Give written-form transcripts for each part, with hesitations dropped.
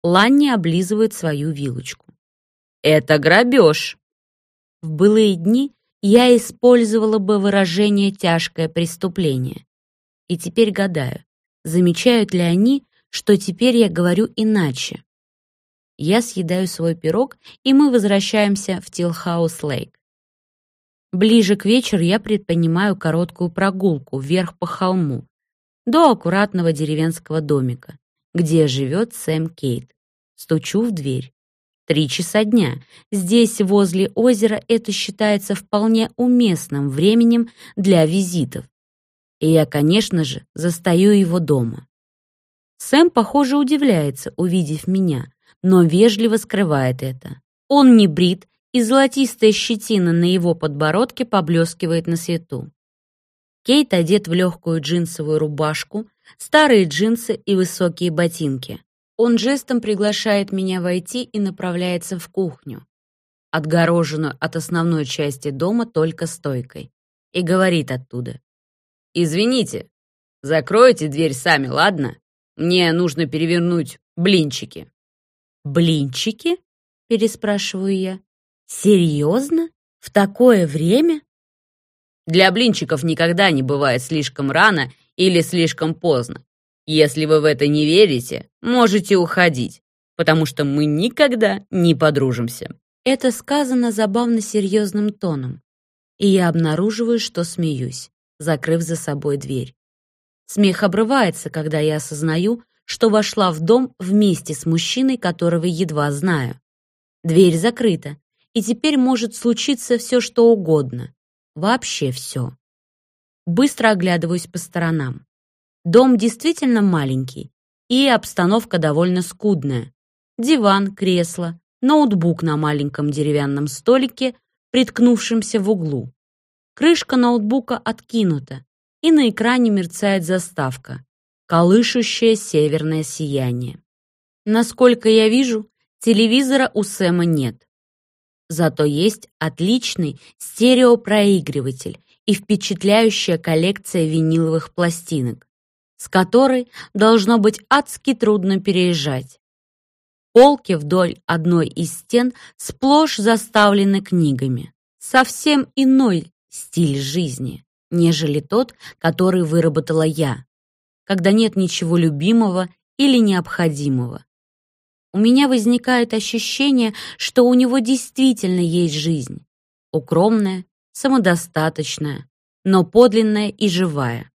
Ланни облизывает свою вилочку. «Это грабеж!» В былые дни я использовала бы выражение «тяжкое преступление». И теперь гадаю, замечают ли они, что теперь я говорю иначе. Я съедаю свой пирог, и мы возвращаемся в Тилхаус-Лейк. Ближе к вечеру я предпринимаю короткую прогулку вверх по холму, до аккуратного деревенского домика, где живет Сэм Кейт. Стучу в дверь. 3 часа дня. Здесь, возле озера, это считается вполне уместным временем для визитов. И я, конечно же, застаю его дома. Сэм, похоже, удивляется, увидев меня, но вежливо скрывает это. Он не брит, и золотистая щетина на его подбородке поблескивает на свету. Кейт одет в легкую джинсовую рубашку, старые джинсы и высокие ботинки. Он жестом приглашает меня войти и направляется в кухню, отгороженную от основной части дома только стойкой, и говорит оттуда: «Извините, закройте дверь сами, ладно? Мне нужно перевернуть блинчики». «Блинчики?» — переспрашиваю я. «Серьезно? В такое время?» Для блинчиков никогда не бывает слишком рано или слишком поздно. Если вы в это не верите, можете уходить, потому что мы никогда не подружимся. Это сказано забавно серьезным тоном, и я обнаруживаю, что смеюсь, закрыв за собой дверь. Смех обрывается, когда я осознаю, что вошла в дом вместе с мужчиной, которого едва знаю. Дверь закрыта, и теперь может случиться все, что угодно. Вообще все. Быстро оглядываюсь по сторонам. Дом действительно маленький, и обстановка довольно скудная. Диван, кресло, ноутбук на маленьком деревянном столике, приткнувшемся в углу. Крышка ноутбука откинута, и на экране мерцает заставка «Колышущее северное сияние». Насколько я вижу, телевизора у Сэма нет. Зато есть отличный стереопроигрыватель и впечатляющая коллекция виниловых пластинок, с которой должно быть адски трудно переезжать. Полки вдоль одной из стен сплошь заставлены книгами. Совсем иной стиль жизни, нежели тот, который выработала я, когда нет ничего любимого или необходимого. У меня возникает ощущение, что у него действительно есть жизнь. Укромная, самодостаточная, но подлинная и живая.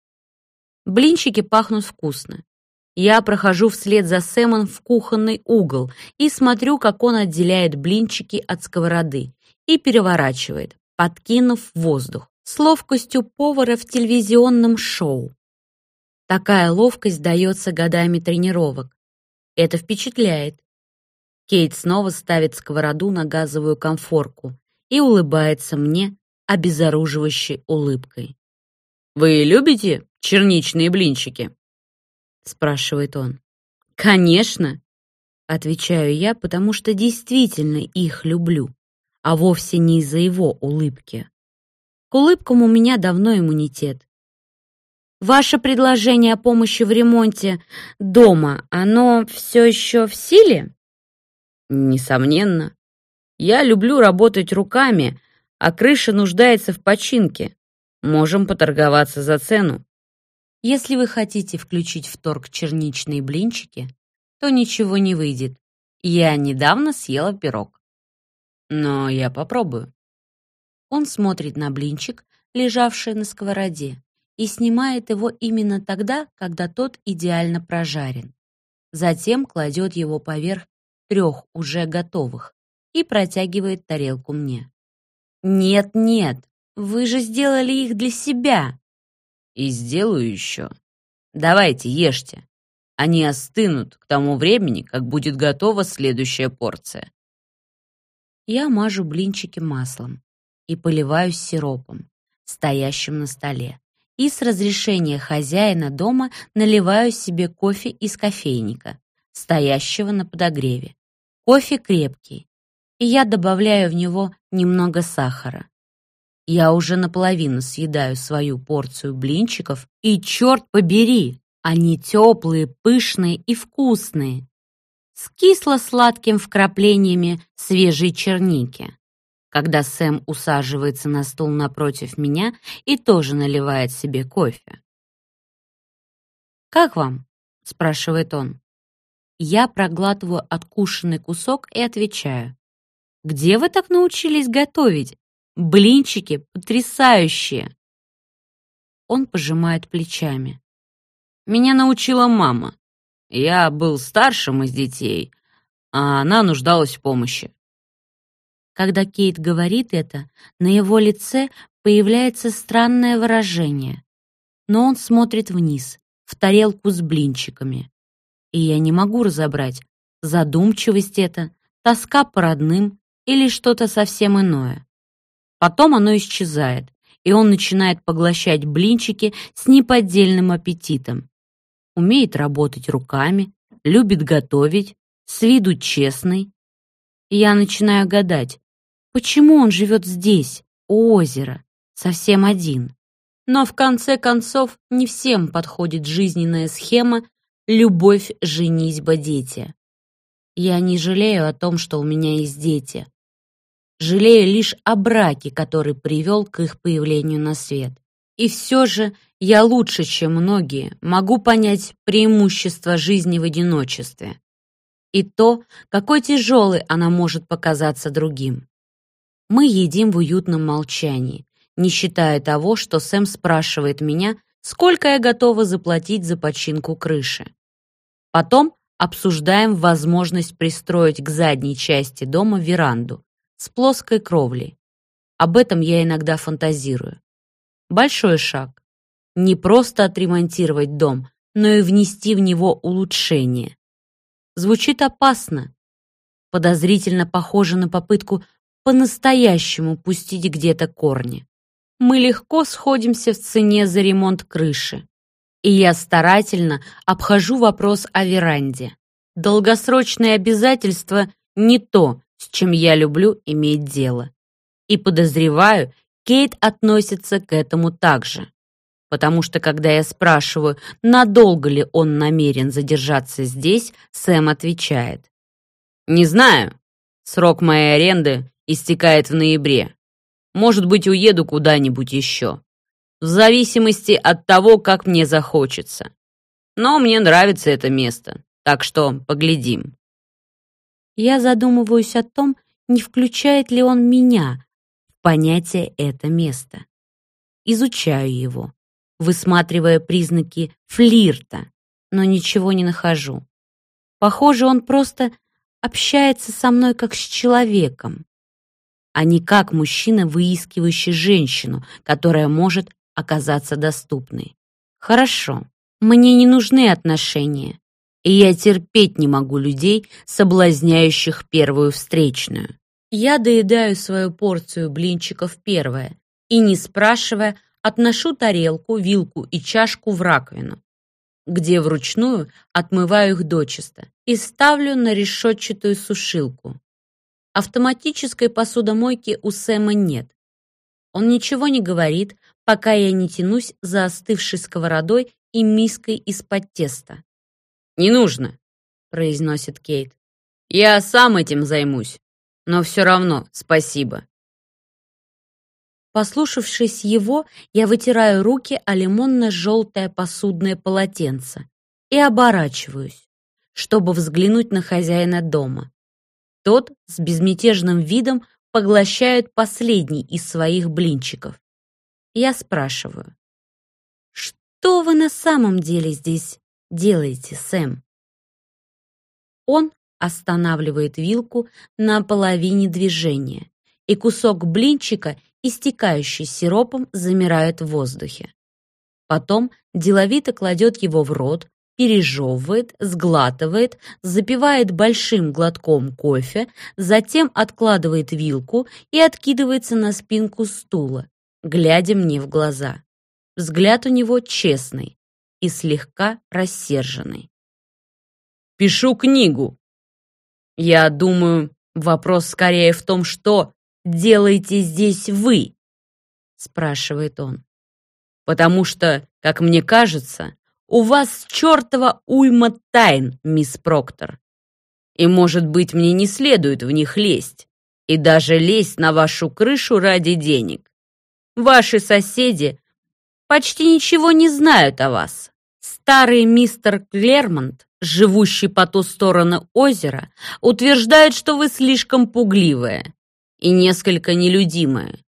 Блинчики пахнут вкусно. Я прохожу вслед за Сэмом в кухонный угол и смотрю, как он отделяет блинчики от сковороды и переворачивает, подкинув в воздух, с ловкостью повара в телевизионном шоу. Такая ловкость дается годами тренировок. Это впечатляет. Кейт снова ставит сковороду на газовую конфорку и улыбается мне обезоруживающей улыбкой. «Вы любите черничные блинчики?» — спрашивает он. «Конечно!» — отвечаю я, потому что действительно их люблю, а вовсе не из-за его улыбки. К улыбкам у меня давно иммунитет. Ваше предложение о помощи в ремонте дома, оно все еще в силе? Несомненно. Я люблю работать руками, а крыша нуждается в починке. Можем поторговаться за цену. Если вы хотите включить в торг черничные блинчики, то ничего не выйдет. Я недавно съела пирог. Но я попробую. Он смотрит на блинчик, лежавший на сковороде, и снимает его именно тогда, когда тот идеально прожарен. Затем кладет его поверх 3 уже готовых и протягивает тарелку мне. «Нет, вы же сделали их для себя!» «И сделаю еще. Давайте, ешьте. Они остынут к тому времени, как будет готова следующая порция». Я мажу блинчики маслом и поливаю сиропом, стоящим на столе. И с разрешения хозяина дома наливаю себе кофе из кофейника, стоящего на подогреве. Кофе крепкий, и я добавляю в него немного сахара. Я уже наполовину съедаю свою порцию блинчиков, и, черт побери, они теплые, пышные и вкусные. с кисло-сладким вкраплениями свежей черники. Когда Сэм усаживается на стул напротив меня и тоже наливает себе кофе. «Как вам?» — спрашивает он. Я проглатываю откушенный кусок и отвечаю. «Где вы так научились готовить? Блинчики потрясающие!» Он пожимает плечами. Меня научила мама. Я был старшим из детей, а она нуждалась в помощи. Когда Кейт говорит это, на его лице появляется странное выражение. Но он смотрит вниз, в тарелку с блинчиками. И я не могу разобрать, задумчивость это, тоска по родным или что-то совсем иное. Потом оно исчезает, и он начинает поглощать блинчики с неподдельным аппетитом. Умеет работать руками, любит готовить, с виду честный. И я начинаю гадать, почему он живет здесь, у озера, совсем один. Но в конце концов не всем подходит жизненная схема «любовь, женитьба, дети». Я не жалею о том, что у меня есть дети. Жалею лишь о браке, который привел к их появлению на свет. И все же я лучше, чем многие, могу понять преимущество жизни в одиночестве. И то, какой тяжелой она может показаться другим. Мы едим в уютном молчании, не считая того, что Сэм спрашивает меня, сколько я готова заплатить за починку крыши. Потом обсуждаем возможность пристроить к задней части дома веранду с плоской кровлей. Об этом я иногда фантазирую. Большой шаг. Не просто отремонтировать дом, но и внести в него улучшение. Звучит опасно. Подозрительно похоже на попытку по-настоящему пустить где-то корни. Мы легко сходимся в цене за ремонт крыши. И я старательно обхожу вопрос о веранде. Долгосрочные обязательства не то, с чем я люблю иметь дело. И подозреваю, Кейт относится к этому так же. Потому что, когда я спрашиваю, надолго ли он намерен задержаться здесь, Сэм отвечает. «Не знаю. Срок моей аренды истекает в ноябре. Может быть, уеду куда-нибудь еще. В зависимости от того, как мне захочется. Но мне нравится это место, так что поглядим». Я задумываюсь о том, не включает ли он меня в понятие «это место». Изучаю его, высматривая признаки флирта, но ничего не нахожу. Похоже, он просто общается со мной как с человеком, а не как мужчина, выискивающий женщину, которая может оказаться доступной. Хорошо, мне не нужны отношения, и я терпеть не могу людей, соблазняющих первую встречную. Я доедаю свою порцию блинчиков первая и, не спрашивая, отношу тарелку, вилку и чашку в раковину, где вручную отмываю их дочисто и ставлю на решетчатую сушилку. Автоматической посудомойки у Сэма нет. Он ничего не говорит, пока я не тянусь за остывшей сковородой и миской из-под теста. «Не нужно», — произносит Кейт. «Я сам этим займусь, но все равно спасибо». Послушавшись его, я вытираю руки о лимонно-желтое посудное полотенце и оборачиваюсь, чтобы взглянуть на хозяина дома. Тот с безмятежным видом поглощает последний из своих блинчиков. Я спрашиваю: «Что вы на самом деле здесь делаете, Сэм?» Он останавливает вилку на половине движения, и кусок блинчика, истекающий сиропом, замирает в воздухе. Потом деловито кладет его в рот, пережевывает, сглатывает, запивает большим глотком кофе, затем откладывает вилку и откидывается на спинку стула, глядя мне в глаза. Взгляд у него честный и слегка рассерженный. «Пишу книгу». «Я думаю, вопрос скорее в том, что делаете здесь вы?» спрашивает он. «Потому что, как мне кажется, у вас чертова уйма тайн, мисс Проктор. И, может быть, мне не следует в них лезть. И даже лезть на вашу крышу ради денег. Ваши соседи почти ничего не знают о вас. Старый мистер Клермонт, живущий по ту сторону озера, утверждает, что вы слишком пугливая и несколько нелюдимая.